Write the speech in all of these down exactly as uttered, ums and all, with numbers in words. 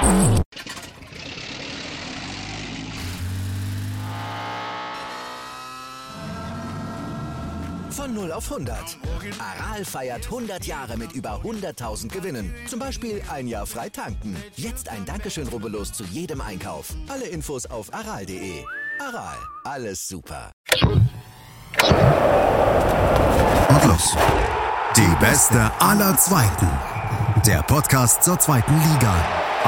Von null auf hundert. Aral feiert hundert Jahre mit über hunderttausend Gewinnen. Zum Beispiel ein Jahr frei tanken. Jetzt ein Dankeschön, rubbellos zu jedem Einkauf. Alle Infos auf aral punkt de. Aral, alles super. Und los. Die beste aller Zweiten. Der Podcast zur zweiten Liga.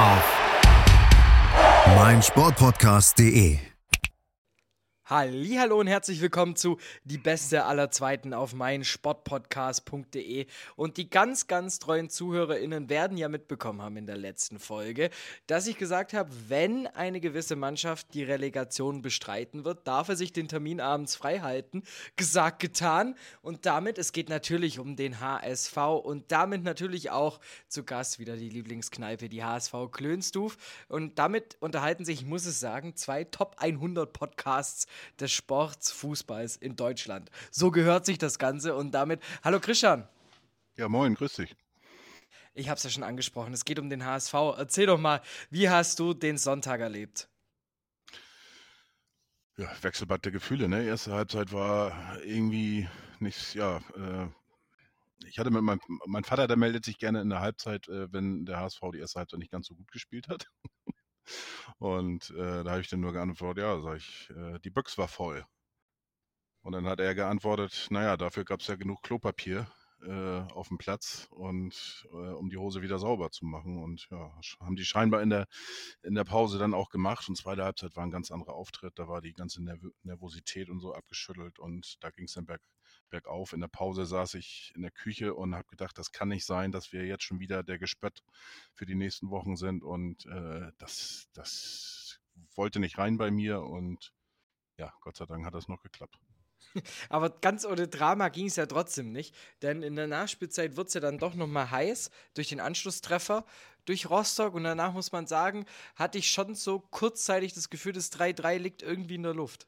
Auf meinsportpodcast punkt de. Hallihallo und herzlich willkommen zu Die Beste aller Zweiten auf meinsportpodcast punkt de. Und die ganz, ganz treuen ZuhörerInnen werden ja mitbekommen haben in der letzten Folge, dass ich gesagt habe, wenn eine gewisse Mannschaft die Relegation bestreiten wird, darf er sich den Termin abends frei halten. Gesagt, getan. Und damit, es geht natürlich um den H S V und damit natürlich auch zu Gast wieder die Lieblingskneipe, die H S V Klönstuf. Und damit unterhalten sich, ich muss es sagen, zwei Top hundert Podcasts des Sports, Fußballs in Deutschland. So gehört sich das Ganze und damit, hallo Christian. Ja, moin, grüß dich. Ich habe es ja schon angesprochen, es geht um den H S V. Erzähl doch mal, wie hast du den Sonntag erlebt? Ja, Wechselbad der Gefühle, ne? Erste Halbzeit war irgendwie nichts, ja, äh, ich hatte mit meinem, mein Vater, der meldet sich gerne in der Halbzeit, äh, wenn der H S V die erste Halbzeit nicht ganz so gut gespielt hat. Und äh, da habe ich dann nur geantwortet, ja, sag ich, äh, die Büchs war voll. Und dann hat er geantwortet, naja, dafür gab es ja genug Klopapier äh, auf dem Platz und äh, um die Hose wieder sauber zu machen. Und ja, haben die scheinbar in der, in der Pause dann auch gemacht. Und zweite Halbzeit war ein ganz anderer Auftritt. Da war die ganze Nerv- Nervosität und so abgeschüttelt und da ging es dann berg, bergauf. In der Pause saß ich in der Küche und habe gedacht, das kann nicht sein, dass wir jetzt schon wieder der Gespött für die nächsten Wochen sind. Und äh, das, das wollte nicht rein bei mir. Und ja, Gott sei Dank hat das noch geklappt. Aber ganz ohne Drama ging es ja trotzdem nicht, denn in der Nachspielzeit wird es ja dann doch nochmal heiß durch den Anschlusstreffer durch Rostock und danach muss man sagen, hatte ich schon so kurzzeitig das Gefühl, das drei drei liegt irgendwie in der Luft.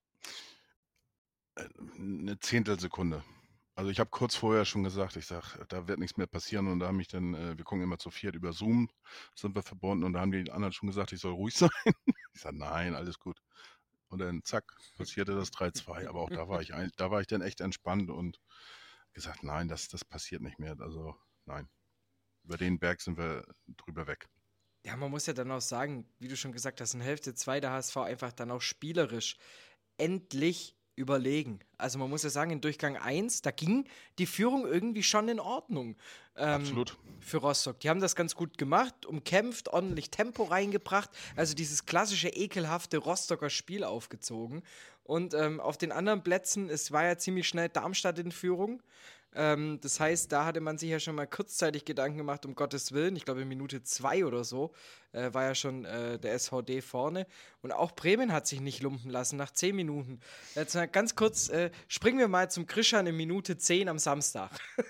Eine Zehntelsekunde. Also ich habe kurz vorher schon gesagt, ich sage, da wird nichts mehr passieren und da haben mich dann, äh, wir gucken immer zu viert über Zoom, sind wir verbunden und da haben die anderen schon gesagt, ich soll ruhig sein. Ich sage, nein, alles gut. Und dann zack, passierte das drei zwei, aber auch da war ich ein, da war ich dann echt entspannt und gesagt, nein, das, das passiert nicht mehr. Also nein, über den Berg sind wir drüber weg. Ja, man muss ja dann auch sagen, wie du schon gesagt hast, in Hälfte zwei der H S V einfach dann auch spielerisch endlich überlegen. Also man muss ja sagen, in Durchgang eins, da ging die Führung irgendwie schon in Ordnung. Ähm, Absolut. Für Rostock. Die haben das ganz gut gemacht, umkämpft, ordentlich Tempo reingebracht, also dieses klassische, ekelhafte Rostocker Spiel aufgezogen. Und ähm, auf den anderen Plätzen, es war ja ziemlich schnell Darmstadt in Führung. Ähm, das heißt, da hatte man sich ja schon mal kurzzeitig Gedanken gemacht, um Gottes Willen. Ich glaube, in Minute zwei oder so äh, war ja schon äh, der S V D vorne. Und auch Bremen hat sich nicht lumpen lassen nach zehn Minuten. Jetzt mal ganz kurz, äh, springen wir mal zum Christian in Minute zehn am Samstag.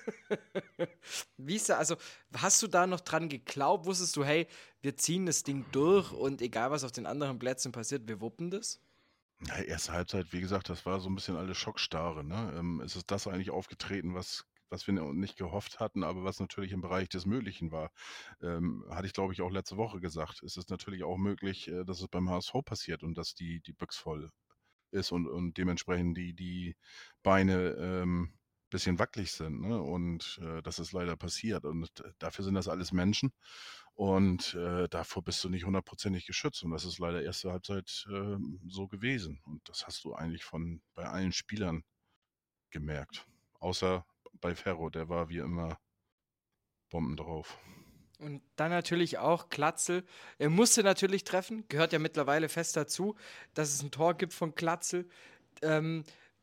Wie ist da, also, hast du da noch dran geglaubt? Wusstest du, hey, wir ziehen das Ding durch und egal, was auf den anderen Plätzen passiert, wir wuppen das? Ja, erste Halbzeit, wie gesagt, das war so ein bisschen alles Schockstarre. Ne? Ähm, es ist das eigentlich aufgetreten, was, was wir nicht gehofft hatten, aber was natürlich im Bereich des Möglichen war. Ähm, hatte ich, glaube ich, auch letzte Woche gesagt. Es ist natürlich auch möglich, äh, dass es beim H S V passiert und dass die, die Büchs voll ist und, und dementsprechend die, die Beine ähm, bisschen wackelig sind. Ne? Und äh, das ist leider passiert. Und dafür sind das alles Menschen. Und äh, davor bist du nicht hundertprozentig geschützt. Und das ist leider erste Halbzeit äh, so gewesen. Und das hast du eigentlich von bei allen Spielern gemerkt. Außer bei Ferro, der war wie immer Bomben drauf. Und dann natürlich auch Glatzel. Er musste natürlich treffen, gehört ja mittlerweile fest dazu, dass es ein Tor gibt von Glatzel. Ähm,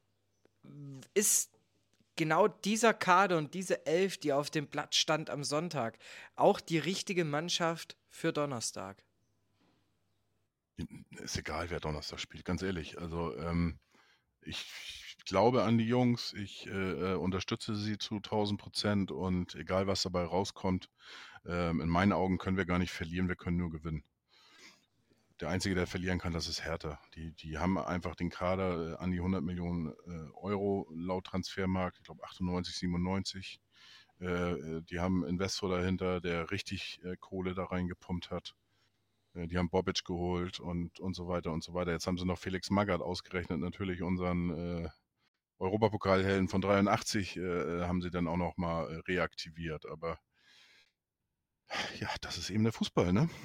ist genau dieser Kader und diese Elf, die auf dem Blatt stand am Sonntag, auch die richtige Mannschaft für Donnerstag? Ist egal, wer Donnerstag spielt, ganz ehrlich. Also ähm, ich glaube an die Jungs, ich äh, unterstütze sie zu tausend Prozent und egal, was dabei rauskommt, ähm, in meinen Augen können wir gar nicht verlieren, wir können nur gewinnen. Der Einzige, der verlieren kann, das ist Hertha. Die, die haben einfach den Kader äh, an die hundert Millionen äh, Euro laut Transfermarkt, ich glaube achtundneunzig, siebenundneunzig. Äh, die haben einen Investor dahinter, der richtig äh, Kohle da reingepumpt hat. Äh, die haben Bobic geholt und, und so weiter und so weiter. Jetzt haben sie noch Felix Magath ausgerechnet, natürlich unseren äh, Europapokalhelden von dreiundachtzig äh, haben sie dann auch noch mal äh, reaktiviert. Aber ja, das ist eben der Fußball, ne?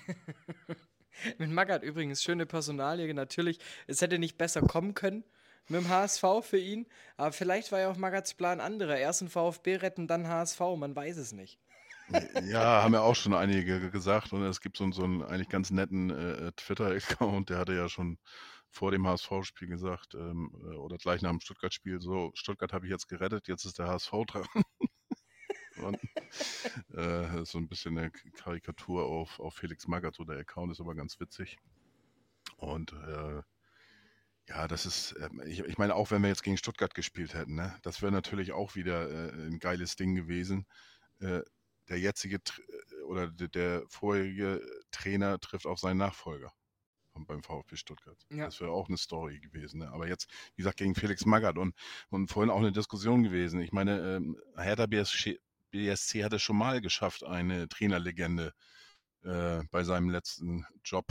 Mit Magath übrigens, schöne Personalie, natürlich. Es hätte nicht besser kommen können mit dem H S V für ihn, aber vielleicht war ja auch Magaths Plan anderer. Erst den VfB retten, dann H S V, man weiß es nicht. Ja, haben ja auch schon einige gesagt und es gibt so, so einen eigentlich ganz netten äh, Twitter-Account, der hatte ja schon vor dem H S V-Spiel gesagt, ähm, äh, oder gleich nach dem Stuttgart-Spiel, so, Stuttgart habe ich jetzt gerettet, jetzt ist der H S V dran. Und, äh, so ein bisschen eine Karikatur auf, auf Felix Magath, so der Account ist aber ganz witzig. Und äh, ja, das ist, äh, ich, ich meine, auch wenn wir jetzt gegen Stuttgart gespielt hätten, ne, das wäre natürlich auch wieder äh, ein geiles Ding gewesen. Äh, der jetzige oder der, der vorherige Trainer trifft auf seinen Nachfolger beim VfB Stuttgart. Ja. Das wäre auch eine Story gewesen. Ne? Aber jetzt, wie gesagt, gegen Felix Magath und, und vorhin auch eine Diskussion gewesen. Ich meine, ähm, Hertha B S C, B S C hat es schon mal geschafft, eine Trainerlegende äh, bei seinem letzten Job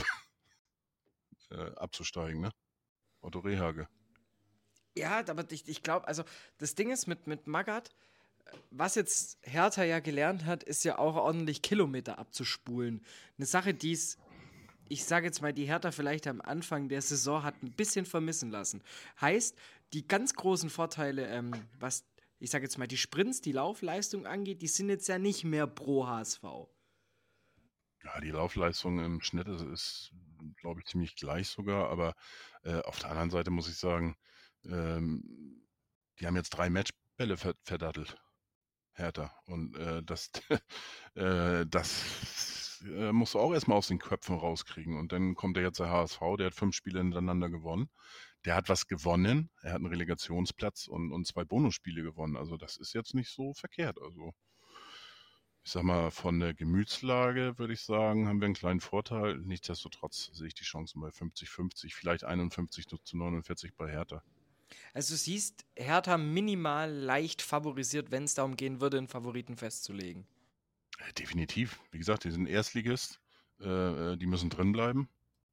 äh, abzusteigen, ne? Otto Rehhagel. Ja, aber ich, ich glaube, also das Ding ist mit, mit Magath, was jetzt Hertha ja gelernt hat, ist ja auch ordentlich Kilometer abzuspulen. Eine Sache, die es, ich sage jetzt mal, die Hertha vielleicht am Anfang der Saison hat ein bisschen vermissen lassen. Heißt, die ganz großen Vorteile, ähm, was, ich sage jetzt mal, die Sprints, die Laufleistung angeht, die sind jetzt ja nicht mehr pro H S V. Ja, die Laufleistung im Schnitt ist, ist glaube ich, ziemlich gleich sogar, aber äh, auf der anderen Seite muss ich sagen, ähm, die haben jetzt drei Matchbälle ver verdattelt. Hertha. Und äh, das, äh, das äh, musst du auch erstmal aus den Köpfen rauskriegen. Und dann kommt der jetzt der H S V, der hat fünf Spiele hintereinander gewonnen. Der hat was gewonnen. Er hat einen Relegationsplatz und, und zwei Bonusspiele gewonnen. Also das ist jetzt nicht so verkehrt. Also ich sag mal, von der Gemütslage würde ich sagen, haben wir einen kleinen Vorteil. Nichtsdestotrotz sehe ich die Chancen bei fünfzig fünfzig, vielleicht einundfünfzig zu neunundvierzig bei Hertha. Also du siehst, Hertha minimal leicht favorisiert, wenn es darum gehen würde, einen Favoriten festzulegen. Äh, Definitiv. Wie gesagt, die sind Erstligist. Äh, die müssen drin bleiben.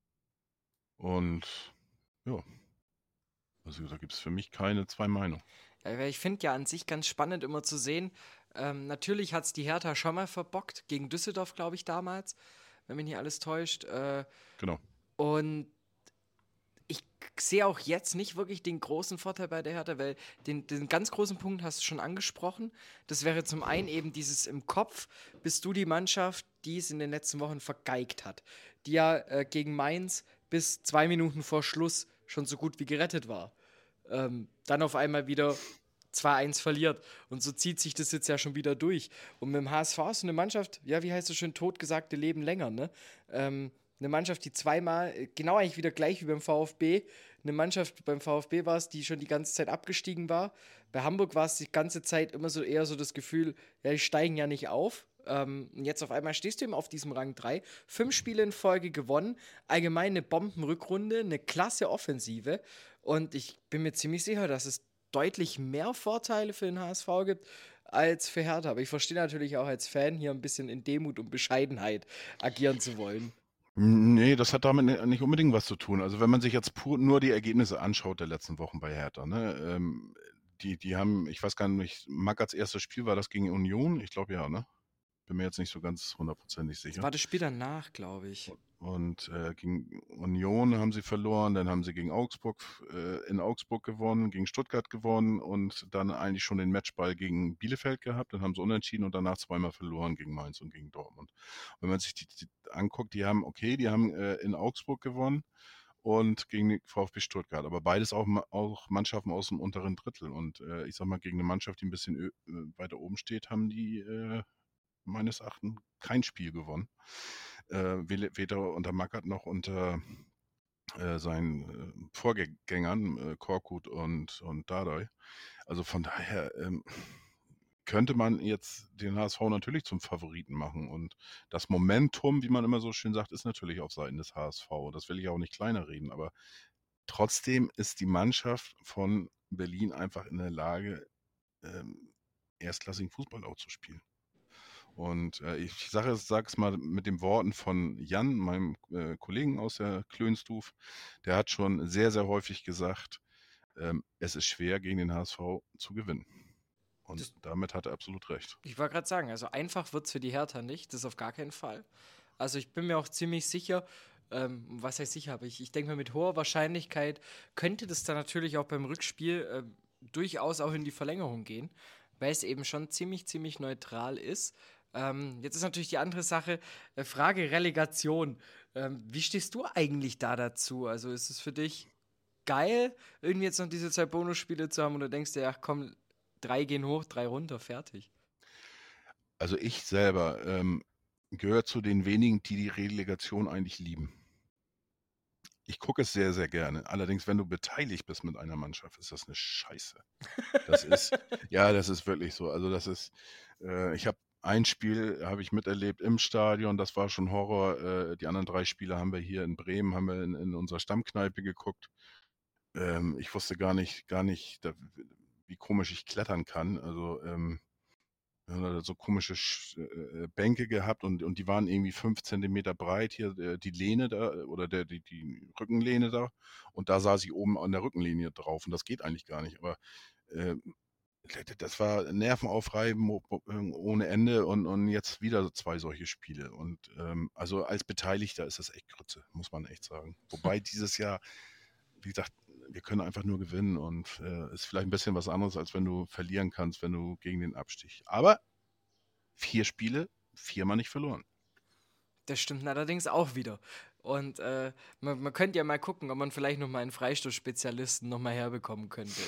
Und ja, also da gibt es für mich keine zwei Meinungen. Ja, weil ich finde ja an sich ganz spannend immer zu sehen, ähm, natürlich hat es die Hertha schon mal verbockt, gegen Düsseldorf, glaube ich, damals, wenn mich nicht alles täuscht. Äh, Genau. und ich sehe auch jetzt nicht wirklich den großen Vorteil bei der Hertha, weil den, den ganz großen Punkt hast du schon angesprochen. Das wäre zum einen eben dieses im Kopf, bist du die Mannschaft, die es in den letzten Wochen vergeigt hat. Die ja äh, gegen Mainz bis zwei Minuten vor Schluss schon so gut wie gerettet war. Ähm, dann auf einmal wieder zwei eins verliert. Und so zieht sich das jetzt ja schon wieder durch. Und mit dem H S V ist so eine Mannschaft, ja, wie heißt es schön, totgesagte Leben länger, ne? Ähm, eine Mannschaft, die zweimal, genau eigentlich wieder gleich wie beim VfB, eine Mannschaft beim VfB war es, die schon die ganze Zeit abgestiegen war. Bei Hamburg war es die ganze Zeit immer so eher so das Gefühl, ja, die steigen ja nicht auf. Ähm, und jetzt auf einmal stehst du eben auf diesem Rang drei. Fünf Spiele in Folge gewonnen, allgemein eine Bombenrückrunde, eine klasse Offensive. Und ich bin mir ziemlich sicher, dass es deutlich mehr Vorteile für den H S V gibt als für Hertha. Aber ich verstehe natürlich auch als Fan hier ein bisschen in Demut und Bescheidenheit agieren zu wollen. Nee, das hat damit nicht unbedingt was zu tun. Also wenn man sich jetzt pur nur die Ergebnisse anschaut der letzten Wochen bei Hertha, ne, ähm, die, die haben, ich weiß gar nicht, Magaths erstes Spiel war das gegen Union? Ich glaube ja, ne? Bin mir jetzt nicht so ganz hundertprozentig sicher. Das war das Spiel danach, glaube ich. Und äh, gegen Union haben sie verloren, dann haben sie gegen Augsburg äh, in Augsburg gewonnen, gegen Stuttgart gewonnen und dann eigentlich schon den Matchball gegen Bielefeld gehabt, dann haben sie unentschieden und danach zweimal verloren gegen Mainz und gegen Dortmund. Und wenn man sich die, die anguckt, die haben, okay, die haben äh, in Augsburg gewonnen und gegen den VfB Stuttgart, aber beides auch, auch Mannschaften aus dem unteren Drittel. Und äh, ich sag mal, gegen eine Mannschaft, die ein bisschen ö- weiter oben steht, haben die äh, meines Erachtens kein Spiel gewonnen. Äh, weder unter Magath noch unter äh, seinen äh, Vorgängern, äh, Korkut und, und Dardai. Also von daher ähm, könnte man jetzt den H S V natürlich zum Favoriten machen. Und das Momentum, wie man immer so schön sagt, ist natürlich auf Seiten des H S V. Das will ich auch nicht kleiner reden, aber trotzdem ist die Mannschaft von Berlin einfach in der Lage, ähm, erstklassigen Fußball auch zu spielen. Und äh, ich sage es sag's mal mit den Worten von Jan, meinem äh, Kollegen aus der Klönstuf, der hat schon sehr, sehr häufig gesagt, ähm, es ist schwer, gegen den H S V zu gewinnen. Und Das, damit hat er absolut recht. ich wollte gerade sagen, also einfach wird es für die Hertha nicht, das auf gar keinen Fall. Also ich bin mir auch ziemlich sicher, ähm, was heißt sicher, aber ich, ich denke mal, mit hoher Wahrscheinlichkeit könnte das dann natürlich auch beim Rückspiel äh, durchaus auch in die Verlängerung gehen, weil es eben schon ziemlich, ziemlich neutral ist. Ähm, jetzt ist natürlich die andere Sache, äh, Frage Relegation. Ähm, wie stehst du eigentlich da dazu? Also ist es für dich geil, irgendwie jetzt noch diese zwei Bonusspiele zu haben und du denkst dir, ach komm, drei gehen hoch, drei runter, fertig. Also ich selber ähm, gehöre zu den wenigen, die die Relegation eigentlich lieben. Ich gucke es sehr, sehr gerne. Allerdings, wenn du beteiligt bist mit einer Mannschaft, ist das eine Scheiße. Das ist, ja, das ist wirklich so. Also das ist, äh, ich habe ein Spiel habe ich miterlebt im Stadion, das war schon Horror. Äh, die anderen drei Spiele haben wir hier in Bremen, haben wir in, in unserer Stammkneipe geguckt. Ähm, ich wusste gar nicht, gar nicht, da, wie komisch ich klettern kann. Also ähm, wir haben da so komische Sch- äh, Bänke gehabt und, und die waren irgendwie fünf Zentimeter breit hier, äh, die Lehne da äh, oder der, die, die Rückenlehne da. Und da saß ich oben an der Rückenlinie drauf und das geht eigentlich gar nicht. Aber äh, das war Nervenaufreiben o- o- ohne Ende und, und jetzt wieder so zwei solche Spiele. Und ähm, also als Beteiligter ist das echt Grütze, muss man echt sagen. Wobei dieses Jahr, wie gesagt, wir können einfach nur gewinnen und äh, ist vielleicht ein bisschen was anderes, als wenn du verlieren kannst, wenn du gegen den Abstieg. Aber vier Spiele, viermal nicht verloren. Das stimmt allerdings auch wieder. Und äh, man, man könnte ja mal gucken, ob man vielleicht noch mal einen Freistoßspezialisten noch mal herbekommen könnte.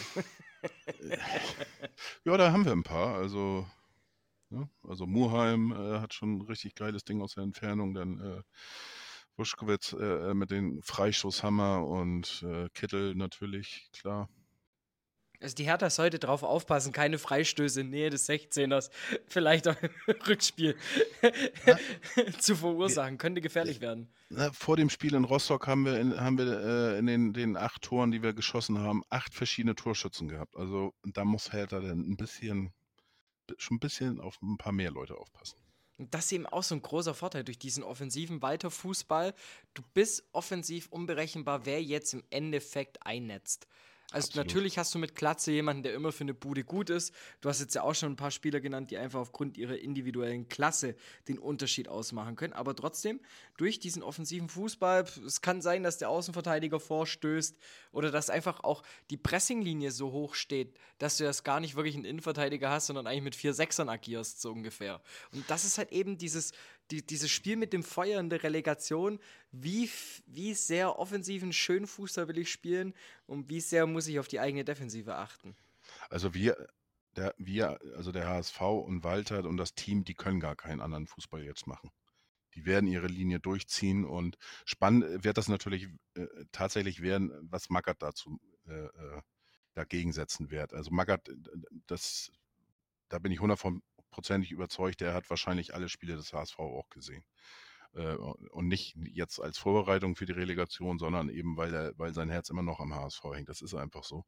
Ja, da haben wir ein paar. Also, ja, also Muheim äh, hat schon ein richtig geiles Ding aus der Entfernung. Dann äh, Wuschkowitz äh, mit den Freistoßhammer und äh, Kittel natürlich, klar. Also die Hertha sollte drauf aufpassen, keine Freistöße in Nähe des sechzehners vielleicht auch im Rückspiel Na, zu wir, verursachen. Könnte gefährlich werden. na, vor dem Spiel in Rostock haben wir in, haben wir äh, in den, den acht Toren, die wir geschossen haben, acht verschiedene Torschützen gehabt. Also da muss Hertha dann ein bisschen, schon ein bisschen auf ein paar mehr Leute aufpassen. Und das ist eben auch so ein großer Vorteil durch diesen offensiven Walter-Fußball. Du bist offensiv unberechenbar, wer jetzt im Endeffekt einnetzt. Also Absolut. natürlich hast du mit Glatze jemanden, der immer für eine Bude gut ist. Du hast jetzt ja auch schon ein paar Spieler genannt, die einfach aufgrund ihrer individuellen Klasse den Unterschied ausmachen können. Aber trotzdem, durch diesen offensiven Fußball, es kann sein, dass der Außenverteidiger vorstößt oder dass einfach auch die Pressinglinie so hoch steht, dass du das gar nicht wirklich einen Innenverteidiger hast, sondern eigentlich mit vier Sechsern agierst, so ungefähr. Und das ist halt eben dieses, die, dieses Spiel mit dem Feuer in der Relegation. Wie, f- wie sehr offensiven, schönen Fußball will ich spielen und wie sehr muss ich auf die eigene Defensive achten? Also wir, der, wir, also der H S V und Walter und das Team, die können gar keinen anderen Fußball jetzt machen. Die werden ihre Linie durchziehen und spannend wird das natürlich äh, tatsächlich werden, was Magath dazu äh, äh, dagegen setzen wird. Also Magath, äh, das, da bin ich hundertprozentig überzeugt, der hat wahrscheinlich alle Spiele des H S V auch gesehen. Äh, und nicht jetzt als Vorbereitung für die Relegation, sondern eben, weil, er, weil sein Herz immer noch am H S V hängt. Das ist einfach so.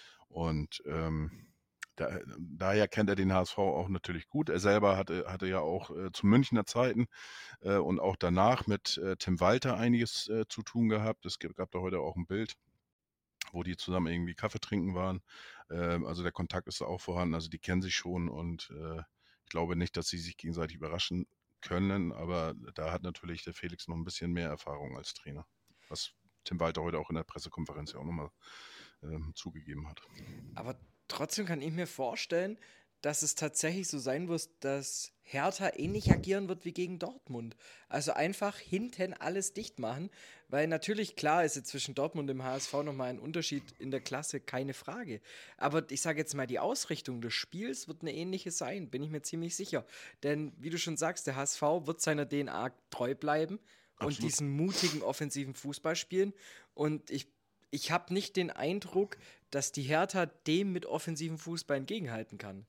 Und ähm, da, daher kennt er den H S V auch natürlich gut. Er selber hatte, hatte ja auch äh, zu Münchner Zeiten äh, und auch danach mit äh, Tim Walter einiges äh, zu tun gehabt. Es gab, gab da heute auch ein Bild, wo die zusammen irgendwie Kaffee trinken waren. Ähm, also der Kontakt ist da auch vorhanden. Also die kennen sich schon und äh, ich glaube nicht, dass sie sich gegenseitig überraschen können. Aber da hat natürlich der Felix noch ein bisschen mehr Erfahrung als Trainer. Was Tim Walter heute auch in der Pressekonferenz ja auch nochmal ähm, zugegeben hat. Aber trotzdem kann ich mir vorstellen, dass es tatsächlich so sein wird, dass Hertha ähnlich agieren wird wie gegen Dortmund. Also einfach hinten alles dicht machen, weil natürlich klar ist jetzt zwischen Dortmund und dem H S V nochmal ein Unterschied in der Klasse, keine Frage. Aber ich sage jetzt mal, die Ausrichtung des Spiels wird eine ähnliche sein, bin ich mir ziemlich sicher. Denn wie du schon sagst, der H S V wird seiner D N A treu bleiben und Absolut. diesen mutigen offensiven Fußball spielen. Und ich ich habe nicht den Eindruck, dass die Hertha dem mit offensivem Fußball entgegenhalten kann.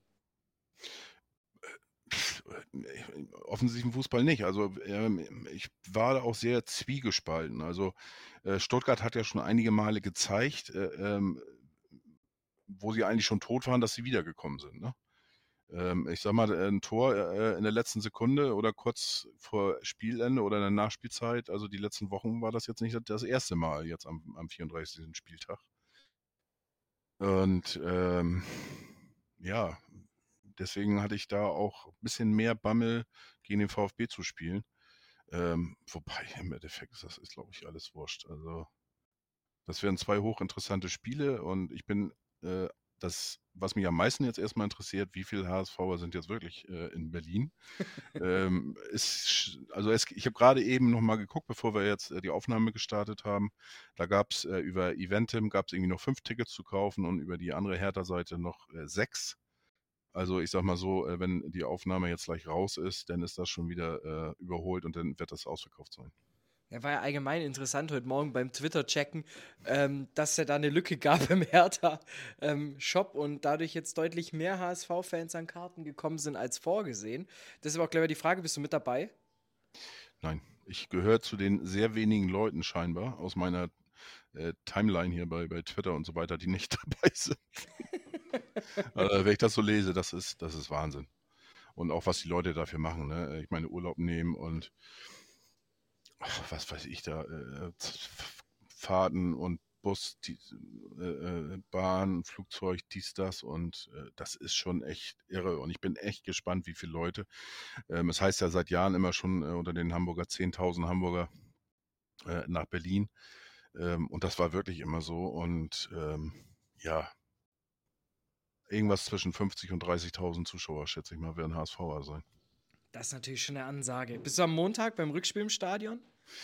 Offensiven Fußball nicht. Also ähm, ich war da auch sehr zwiegespalten. Also äh, Stuttgart hat ja schon einige Male gezeigt, äh, ähm, wo sie eigentlich schon tot waren, dass sie wiedergekommen sind. Ne? Ähm, ich sag mal, ein Tor äh, in der letzten Sekunde oder kurz vor Spielende oder in der Nachspielzeit, also die letzten Wochen war das jetzt nicht das erste Mal jetzt am, am vierunddreißigsten Spieltag. Und ähm, ja, deswegen hatte ich da auch ein bisschen mehr Bammel, gegen den VfB zu spielen. Ähm, wobei im Endeffekt ist das, ist, glaube ich, alles wurscht. Also das wären zwei hochinteressante Spiele und ich bin äh, das, was mich am meisten jetzt erstmal interessiert, wie viele HSVer sind jetzt wirklich äh, in Berlin? ähm, ist, also es, ich habe gerade eben nochmal geguckt, bevor wir jetzt äh, die Aufnahme gestartet haben. Da gab es äh, über Eventim gab es irgendwie noch fünf Tickets zu kaufen und über die andere Hertha-Seite noch äh, sechs. Also ich sag mal so, äh, wenn die Aufnahme jetzt gleich raus ist, dann ist das schon wieder äh, überholt und dann wird das ausverkauft sein. Ja, war ja allgemein interessant heute Morgen beim Twitter-Checken, ähm, dass es da eine Lücke gab im Hertha-Shop ähm, und dadurch jetzt deutlich mehr H S V-Fans an Karten gekommen sind als vorgesehen. Deshalb auch gleich mal die Frage, bist du mit dabei? Nein, ich gehöre zu den sehr wenigen Leuten scheinbar aus meiner äh, Timeline hier bei, bei Twitter und so weiter, die nicht dabei sind. Also, wenn ich das so lese, das ist, das ist Wahnsinn. Und auch was die Leute dafür machen, ne? Ich meine, Urlaub nehmen und ach, was weiß ich da, äh, Fahrten und Bus, die, äh, Bahn, Flugzeug, dies, das und äh, das ist schon echt irre und ich bin echt gespannt, wie viele Leute. Ähm, es heißt ja seit Jahren immer schon äh, unter den Hamburger zehntausend Hamburger äh, nach Berlin ähm, und das war wirklich immer so und ähm, ja, irgendwas zwischen fünfzig und dreißigtausend Zuschauer, schätze ich mal, werden HSVer sein. Das ist natürlich schon eine Ansage. Bist du am Montag beim Rückspiel im Stadion?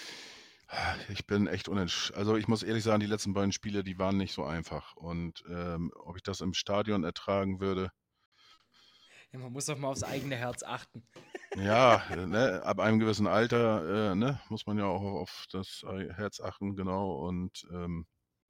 Ich bin echt unentschlossen. Also ich muss ehrlich sagen, die letzten beiden Spiele, die waren nicht so einfach. Und ähm, ob ich das im Stadion ertragen würde, Ja, man muss doch mal aufs eigene Herz achten. ja, ne, ab einem gewissen Alter äh, ne, muss man ja auch auf das Herz achten, genau. Und ähm,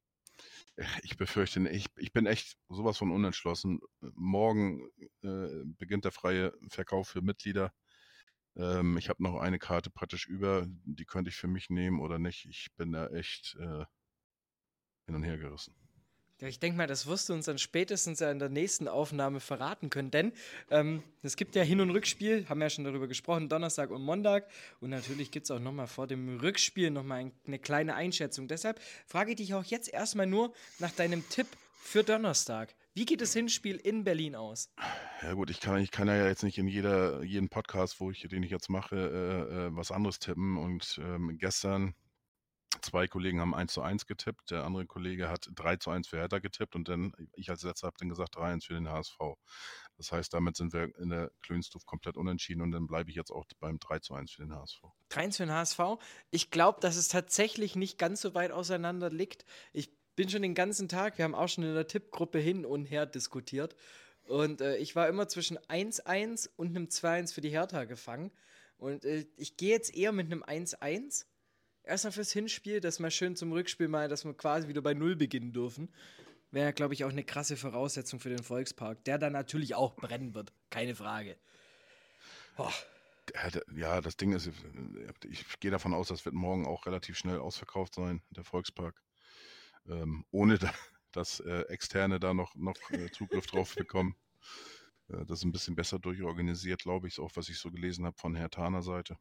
ich befürchte, ich, ich bin echt sowas von unentschlossen. Morgen äh, beginnt der freie Verkauf für Mitglieder. Ähm, ich habe noch eine Karte praktisch über, die könnte ich für mich nehmen oder nicht. Ich bin da echt äh, hin und her gerissen. Ja, ich denke mal, das wirst du uns dann spätestens ja in der nächsten Aufnahme verraten können, denn ähm, es gibt ja Hin- und Rückspiel, haben wir ja schon darüber gesprochen, Donnerstag und Montag und natürlich gibt es auch nochmal vor dem Rückspiel nochmal ein, eine kleine Einschätzung. Deshalb frage ich dich auch jetzt erstmal nur nach deinem Tipp für Donnerstag. Wie geht das Hinspiel in Berlin aus? Ja gut, ich kann, ich kann ja jetzt nicht in jeder, jeden Podcast, wo ich, den ich jetzt mache, äh, äh, was anderes tippen und ähm, gestern zwei Kollegen haben eins zu eins getippt, der andere Kollege hat drei zu eins für Hertha getippt und dann, ich als Letzter habe dann gesagt drei eins für den H S V. Das heißt, damit sind wir in der Klönstuf komplett unentschieden und dann bleibe ich jetzt auch beim drei zu eins für den H S V. drei eins für den H S V. Ich glaube, dass es tatsächlich nicht ganz so weit auseinander liegt. Ich bin schon den ganzen Tag, wir haben auch schon in der Tippgruppe hin und her diskutiert und äh, ich war immer zwischen eins eins und einem zwei eins für die Hertha gefangen und äh, ich gehe jetzt eher mit einem eins eins. Erstmal fürs Hinspiel, dass wir schön zum Rückspiel mal, dass wir quasi wieder bei Null beginnen dürfen. Wäre, glaube ich, auch eine krasse Voraussetzung für den Volkspark, der dann natürlich auch brennen wird. Keine Frage. Oh. Ja, das Ding ist, ich gehe davon aus, das wird morgen auch relativ schnell ausverkauft sein, der Volkspark. Ähm, ohne da, dass äh, Externe da noch, noch äh, Zugriff drauf bekommen. Äh, das ist ein bisschen besser durchorganisiert, glaube ich, auch was ich so gelesen habe von Herthaner Seite.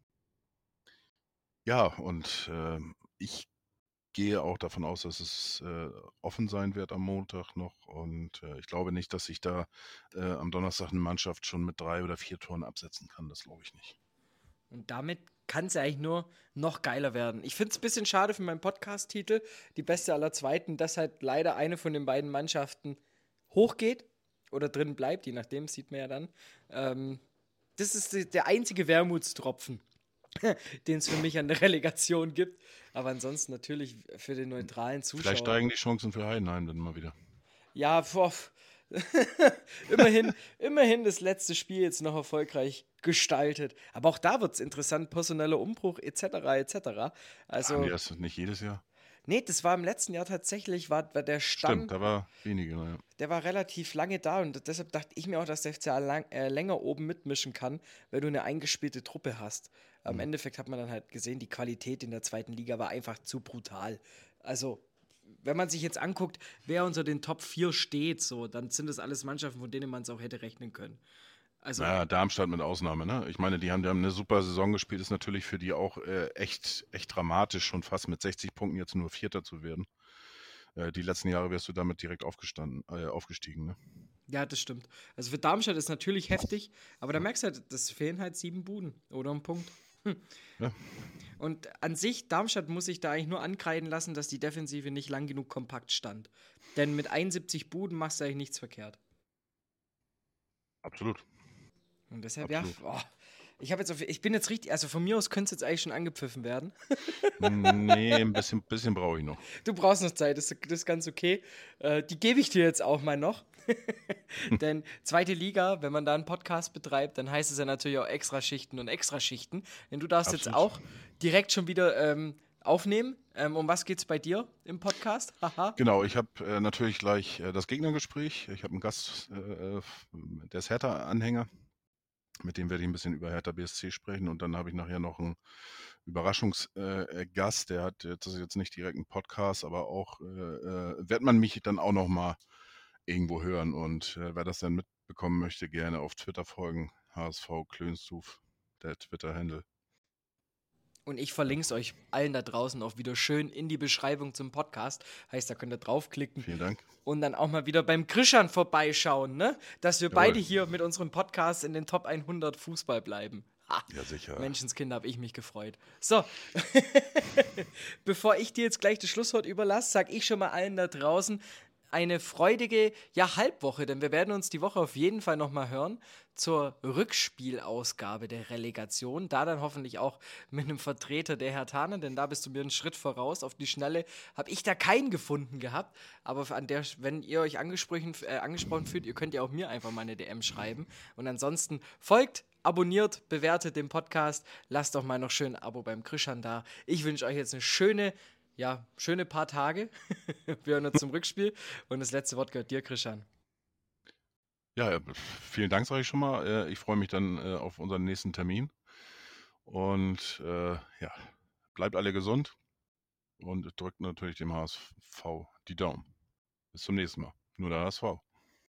Ja, und äh, ich gehe auch davon aus, dass es äh, offen sein wird am Montag noch. Und äh, ich glaube nicht, dass sich da äh, am Donnerstag eine Mannschaft schon mit drei oder vier Toren absetzen kann. Das glaube ich nicht. Und damit kann es ja eigentlich nur noch geiler werden. Ich finde es ein bisschen schade für meinen Podcast-Titel, die beste aller Zweiten, dass halt leider eine von den beiden Mannschaften hochgeht oder drin bleibt, je nachdem, sieht man ja dann. Ähm, das ist die, der einzige Wermutstropfen, den es für mich an der Relegation gibt. Aber ansonsten natürlich für den neutralen Zuschauer. Vielleicht steigen die Chancen für Heidenheim dann mal wieder. Ja, boah. immerhin, immerhin das letzte Spiel jetzt noch erfolgreich gestaltet. Aber auch da wird es interessant, personeller Umbruch et cetera et cetera. Also, Haben die das nicht jedes Jahr? Nee, das war im letzten Jahr tatsächlich, war, war der Stamm, Stimmt, da war wenige, naja. der war relativ lange da und deshalb dachte ich mir auch, dass der F C A lang, äh, länger oben mitmischen kann, weil du eine eingespielte Truppe hast. Am Mhm. Endeffekt hat man dann halt gesehen, die Qualität in der zweiten Liga war einfach zu brutal. Also wenn man sich jetzt anguckt, wer unter den Top vier steht, so, dann sind das alles Mannschaften, von denen man es auch hätte rechnen können. Also, naja, Darmstadt mit Ausnahme, ne? Ich meine, die haben, die haben eine super Saison gespielt, ist natürlich für die auch äh, echt, echt dramatisch, schon fast mit sechzig Punkten jetzt nur Vierter zu werden. Äh, die letzten Jahre wärst du damit direkt aufgestanden, äh, aufgestiegen, ne? ja, das stimmt. Also für Darmstadt ist natürlich heftig, aber da merkst du halt, das fehlen halt sieben Buden oder ein Punkt. Hm. Ja. Und an sich, Darmstadt muss sich da eigentlich nur ankreiden lassen, dass die Defensive nicht lang genug kompakt stand. Denn mit einundsiebzig Buden machst du eigentlich nichts verkehrt. Absolut. Und deshalb, Absolut. ja, boah, ich habe jetzt auf, ich bin jetzt richtig, also von mir aus könnte es jetzt eigentlich schon angepfiffen werden. Nee, ein bisschen, bisschen brauche ich noch. Du brauchst noch Zeit, das, das ist ganz okay. Äh, die gebe ich dir jetzt auch mal noch. Denn zweite Liga, wenn man da einen Podcast betreibt, dann heißt es ja natürlich auch Extraschichten und Extraschichten. Denn du darfst Absolut. jetzt auch direkt schon wieder ähm, aufnehmen. Ähm, um was geht's bei dir im Podcast? Haha. Genau, ich habe äh, natürlich gleich äh, das Gegnergespräch. Ich habe einen Gast, äh, der ist Hertha-Anhänger. Mit dem werde ich ein bisschen über Hertha B S C sprechen. Und dann habe ich nachher noch einen Überraschungsgast. Äh, Gast. Der hat, das ist jetzt nicht direkt ein Podcast, aber auch, äh, äh, wird man mich dann auch noch mal irgendwo hören. Und äh, wer das dann mitbekommen möchte, gerne auf Twitter folgen. H S V Klönstuf, der Twitter-Handle. Und ich verlinke es euch allen da draußen auch wieder schön in die Beschreibung zum Podcast. Heißt, da könnt ihr draufklicken. Vielen Dank. Und dann auch mal wieder beim Krischan vorbeischauen, ne? Dass wir Jawohl. beide hier mit unserem Podcast in den Top hundert Fußball bleiben. Ha. Ja, sicher. Menschenskind, habe ich mich gefreut. So, bevor ich dir jetzt gleich das Schlusswort überlasse, sage ich schon mal allen da draußen eine freudige, ja, Halbwoche, denn wir werden uns die Woche auf jeden Fall nochmal hören zur Rückspielausgabe der Relegation. Da dann hoffentlich auch mit einem Vertreter der Herthaner, denn da bist du mir einen Schritt voraus. Auf die Schnelle habe ich da keinen gefunden gehabt. Aber an der, wenn ihr euch angesprochen, äh, angesprochen fühlt, ihr könnt ja auch mir einfach mal eine D M schreiben. Und ansonsten folgt, abonniert, bewertet den Podcast. Lasst doch mal noch schön ein Abo beim Krischan da. Ich wünsche euch jetzt eine schöne Ja, schöne paar Tage. Wir hören uns zum Rückspiel. Und das letzte Wort gehört dir, Krischan. Ja, äh, vielen Dank, sage ich schon mal. Äh, Ich freue mich dann äh, auf unseren nächsten Termin. Und äh, ja, bleibt alle gesund und drückt natürlich dem H S V die Daumen. Bis zum nächsten Mal. Nur der H S V.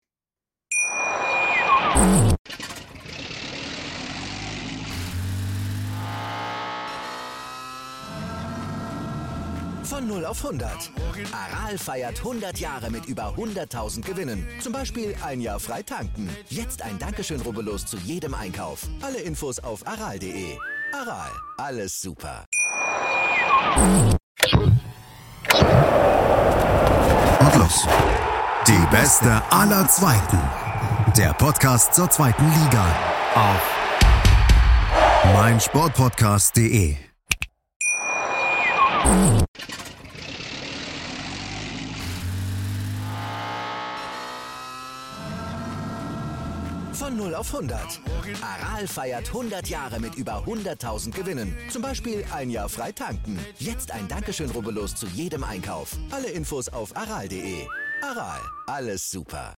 Von null auf hundert. Aral feiert hundert Jahre mit über hunderttausend Gewinnen. Zum Beispiel ein Jahr frei tanken. Jetzt ein Dankeschön, rubbellos zu jedem Einkauf. Alle Infos auf aral punkt de. Aral, alles super. Und los. Die beste aller Zweiten. Der Podcast zur zweiten Liga. Auf meinsportpodcast punkt de. Von null auf hundert. Aral feiert hundert Jahre mit über hunderttausend Gewinnen. Zum Beispiel ein Jahr frei tanken. Jetzt ein Dankeschön, rubbellos zu jedem Einkauf. Alle Infos auf aral punkt de. Aral, alles super.